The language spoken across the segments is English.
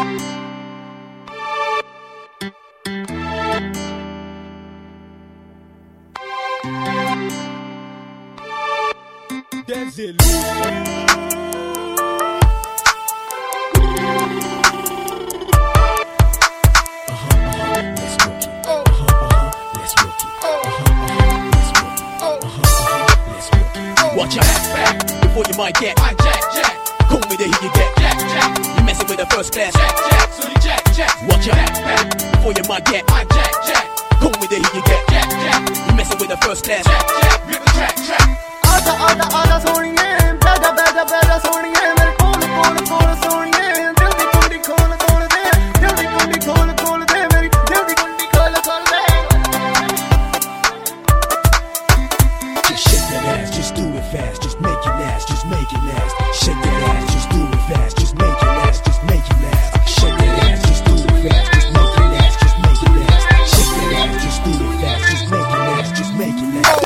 Watch your back before you might get jack. Call me the hit you get jack. You messing with the first class jack. Watch your back before you might get jack. Call me the hit you get jack. You messing with the first class jack. आजा सोनिए बैठा बैठा बैठा सोनिए मेरे कोल कोल कोल सोनिए दिल दी कुंडी खोल खोल दे दिल दी कुंडी खोल खोल दे मेरी दिल दी कुंडी खोल खोल दे Just shake that ass, just do it fast, just make it last, just make it last. Shake that ass, just do it fast, just make it last, just make it last. Shake that ass, just do it fast, just make it last, just make it last. Shake that ass, just do it fast, just make it last, just make it last.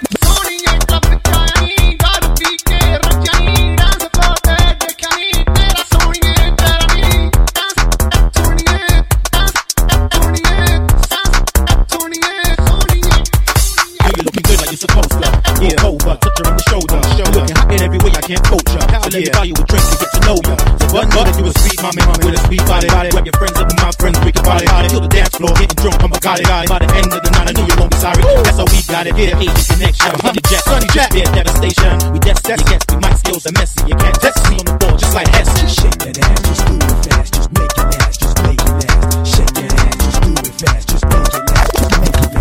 Can't coach ya, so let me buy you a drink to get to know ya. So one that you a sweet mommy with a sweet body. Grab your friends up with my friends, we can party. Till the dance floor, getting drunk, I'm a got it. By the end of the night, I know you won't be sorry. That's how we got it. Get an easy connection. Honey Jack, Sonny Jack, yeah, devastation. We destined against, we might skills are messy. You can't test me on the board just like Hess. Just shake that ass, just do it fast, just make it last, just make it last. Shake that ass, just do it fast, just make it last, just make it last.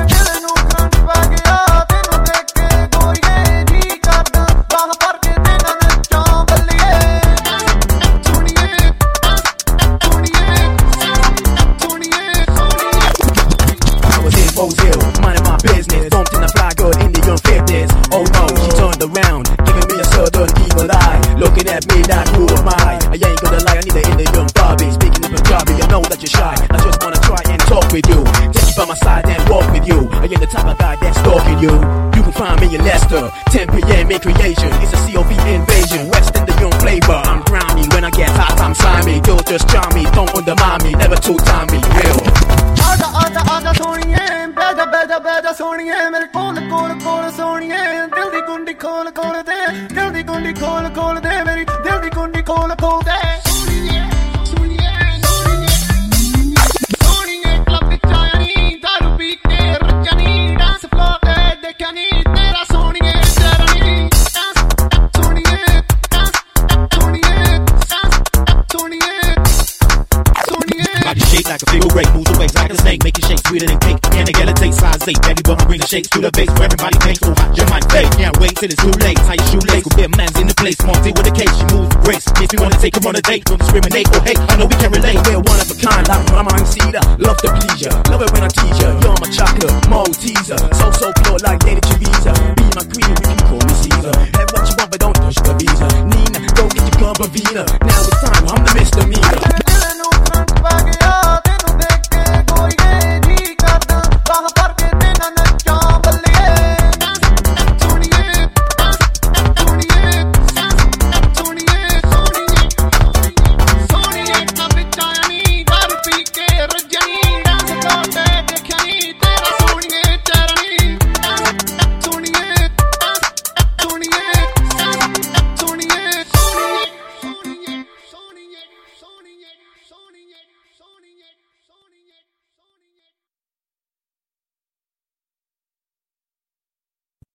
Minding my business, bumped in a fly girl in the young 50s. Oh no, she turned around, giving me a southern evil eye. Looking at me like, who am I? I ain't gonna lie, I need her in the young Barbie. Speaking in Punjabi, you know that you're shy. I just wanna try and talk with you, take you by my side and walk with you. I ain't the type of guy that's stalking you. You can find me in Leicester, 10 p.m. in creation. It's a COV invasion, West in the young flavor. I'm drowning when I get hot, I'm slimy. Girl just charm me, don't undermine me, never two-time me, real. आजा सोनिए बैठा बैठा बैठा सोनिए मेरे कोल कोल कोल सोनिए दिल दी कुंडी खोल खोल दे दिल दी कुंडी खोल खोल दे मेरी दिल दी कुंडी खोल खोल दे सोनिए सोनिए सोनिए सोनिए क्लब विच आया नी दारू पी के रज्जा नी डांस फ्लोर ते देखा नी तेरा सोनिए तेरा नी डांस सोनिए डांस सोनिए डांस सोनिए सोनिए Body shaped like a figure eight, moves the waves like a snake, make it shake sweeter than cake. Can't get a taste size 8, belly button bring the shakes to the base where everybody makes so hot your mind fade. Can't wait till it's too late. Tie your shoelace, good man's in the place. Monty with a case, she moves with grace. If you wanna take her on a date, don't discriminate or hate. I know we can relate. We're one of a kind, like Mama and Cedar. Love to please ya, love it when I tease ya. You're my chocolate, Malteser. So pure like Lady Teresa. Be my queen, we can call me Caesar. Have what you want, but don't push the visa. Nina, go get your gun, Bavina. Now it's time, I'm